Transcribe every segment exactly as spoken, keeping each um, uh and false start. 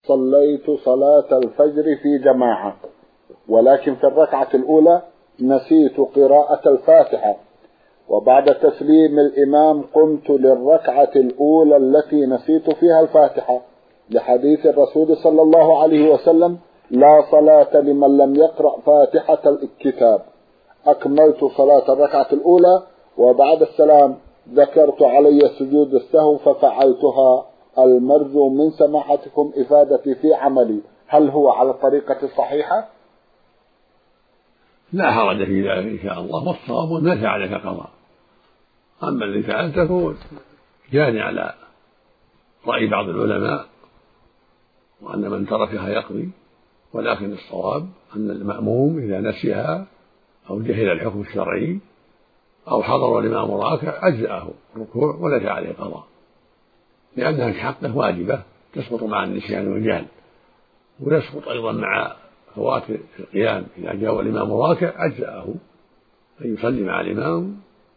صليت صلاة الفجر في جماعة، ولكن في الركعة الأولى نسيت قراءة الفاتحة، وبعد تسليم الإمام قمت للركعة الأولى التي نسيت فيها الفاتحة، لحديث الرسول صلى الله عليه وسلم: لا صلاة لمن لم يقرأ فاتحة الكتاب. أكملت صلاة الركعة الأولى، وبعد السلام ذكرت علي سجود السهو ففعلتها. المرجو من سماحتكم إفادتي في عملي، هل هو على الطريقة الصحيحة؟ لا حرج في ذلك إن شاء الله، والصواب أنه عليك قضاء. أما الذي فعلته جاني على رأي بعض العلماء وأن من تركها يقضي، ولكن الصواب أن المأموم إذا نسيها أو جهل الحكم الشرعي أو حضر الإمام راكع أجزأه ركوع وليس عليه قضاء، لأنها في حقه واجبة تسقط مع النسيان والجهل، ويسقط أيضا مع فوات القيام. إذا جاء الإمام راكع أجزأه أن يصلي مع الإمام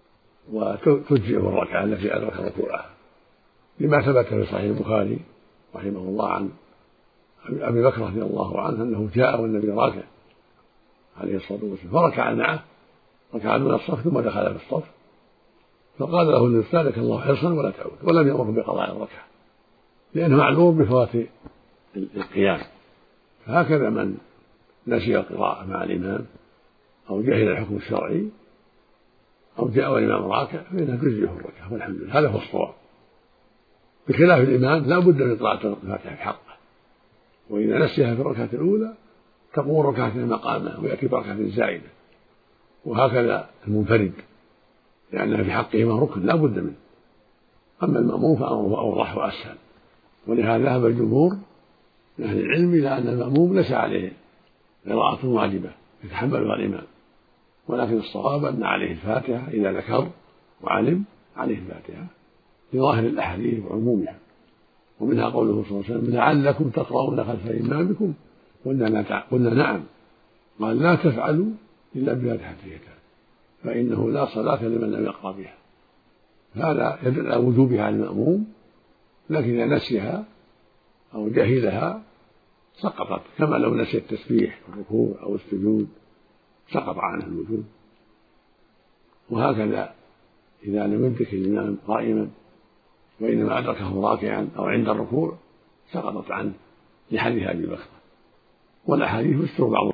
وتجزئه الركعة التي أدرك ركوعها، لما ثبت في صحيح البخاري رحمه الله عن أبي بكر رضي الله عنه أنه جاء والنبي راكع عليه الصلاة والسلام فركع معه، ركع من الصف ثم دخل في الصف، فقال له النبي: زادك الله حرصا ولا تعود، ولم يأمره بقضاء الركعة لأنه معلوم بفوات القيام. فهكذا من نسي القراءة مع الإمام أو جهل الحكم الشرعي أو جاء والإمام راكع فإنها تجزئه الركعة، والحمد لله. هذا هو الصواب، بخلاف الإمام لا بد من قراءة الفاتحة في حقه، وإذا نسيها في الركعة الأولى تقوم ركعتين مقامها ويأتي بركعة زائدة، وهكذا المنفرد لأنها في حقهما ركن لا بد منه. أما المأموم فأمره أوضح وأسهل، ولهذا ذهب الجمهور من أهل العلم إلى أن المأموم ليس عليه قراءة واجبة يتحملها الإمام، ولكن الصواب أن عليه الفاتحة إذا ذكر وعلم عليه الفاتحة لظاهر الأحاديث وعمومها. ومنها قوله صلى الله عليه وسلم: لعلكم تقرؤون خلف إمامكم، قلنا نعم، قال: لا تفعلوا إلا بفاتحة الكتاب فإنه لا صلاة لمن لم يقرأ بها. هذا يدل على وجوبها على المأموم، لكن إذا نسيها أو جهلها سقطت، كما لو نسي التسبيح والركوع أو السجود سقط عنه الوجوب. وهكذا إذا لم يدرك الإمام قائما وإنما أدركه راكعا أو عند الركوع سقطت عنه لحديث أبي بكر. والأحاديث يذكر بعض